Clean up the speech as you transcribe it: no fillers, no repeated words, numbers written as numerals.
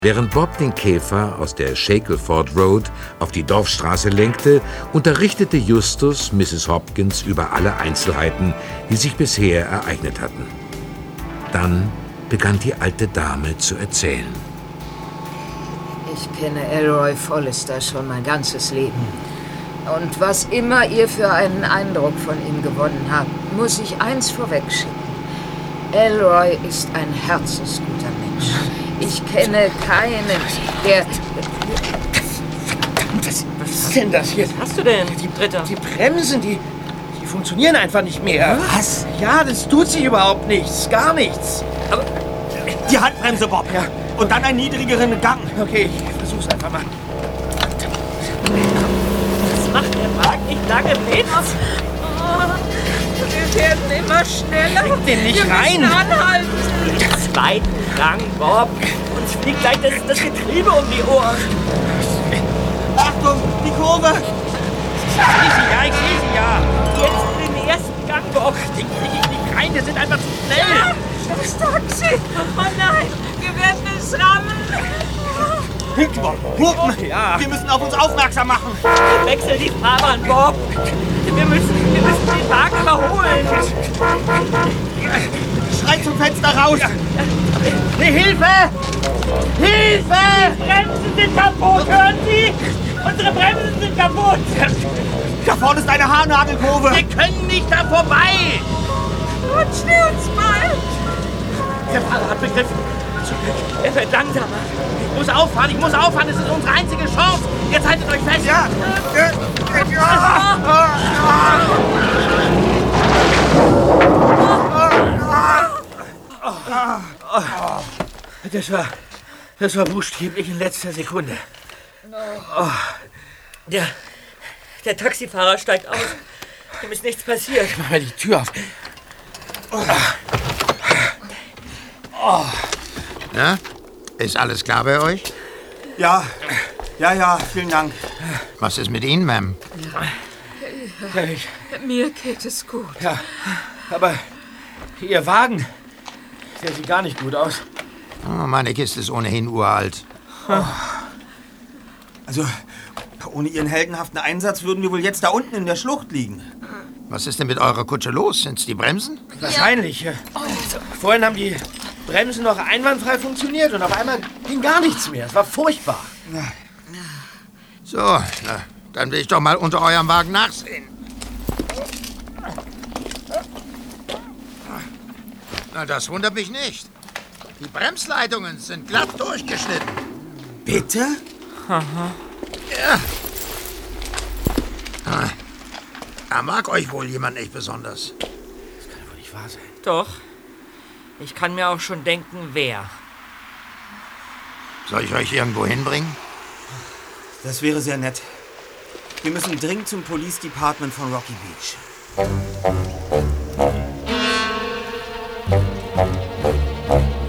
Während Bob den Käfer aus der Shackleford Road auf die Dorfstraße lenkte, unterrichtete Justus Mrs. Hopkins über alle Einzelheiten, die sich bisher ereignet hatten. Dann begann die alte Dame zu erzählen. Ich kenne Elroy Forrester schon mein ganzes Leben. Und was immer ihr für einen Eindruck von ihm gewonnen habt, muss ich eins vorwegschicken. Elroy ist ein herzensguter Mensch. Ich kenne keinen, der... Was ist denn das hier? Was hast du denn, Britta? Die Bremsen, die funktionieren einfach nicht mehr. Was? Ja, das tut sich überhaupt nichts. Gar nichts. Aber die Handbremse, Bob. Ja. Und dann einen niedrigeren Gang. Okay, ich versuch's einfach mal. Das macht der Wagen nicht lange mit. Wir werden immer schneller. Krieg den nicht wir rein. müssen anhalten. Den zweiten Gang, Bob. Uns fliegt gleich das Getriebe um die Ohren. Achtung, die Kurve. Ich sehe sie ja. Jetzt den ersten Gang, Bob. Den kriege ich nicht rein, wir sind einfach zu schnell. Ja, das Taxi. Oh nein, wir werden es rammen. Hupen, Bob, hupen. Ja. Wir müssen auf uns aufmerksam machen. Wechsel die Fahrbahn, Bob. Wir müssen den Wagen überholen. Schrei zum Fenster raus. Ja. Hilfe! Hilfe! Die Bremsen sind kaputt, hören Sie? Unsere Bremsen sind kaputt. Da vorne ist eine Haarnadelkurve. Wir können nicht da vorbei. Rutscht uns mal. Der Fahrer hat begriffen. Er wird langsamer. Ich muss auffahren, das ist unsere einzige Chance. Jetzt haltet euch fest. Ja. Das war buchstäblich in letzter Sekunde. Oh. Der Taxifahrer steigt aus. Ihm ist nichts passiert. Mach mal die Tür auf. Na, ist alles klar bei euch? Ja, vielen Dank. Was ist mit Ihnen, Ma'am? Mir geht es gut. Ja, aber Ihr Wagen, der sieht gar nicht gut aus. Oh, meine Kiste ist ohnehin uralt. Also, ohne Ihren heldenhaften Einsatz würden wir wohl jetzt da unten in der Schlucht liegen. Was ist denn mit eurer Kutsche los? Sind's die Bremsen? Wahrscheinlich. Vorhin haben die Bremsen noch einwandfrei funktioniert und auf einmal ging gar nichts mehr. Es war furchtbar. So, na, dann will ich doch mal unter eurem Wagen nachsehen. Na, das wundert mich nicht. Die Bremsleitungen sind glatt durchgeschnitten. Bitte? Ja. Da mag euch wohl jemand nicht besonders. Das kann doch wohl nicht wahr sein. Doch. Ich kann mir auch schon denken, wer. Soll ich euch irgendwo hinbringen? Das wäre sehr nett. Wir müssen dringend zum Police Department von Rocky Beach.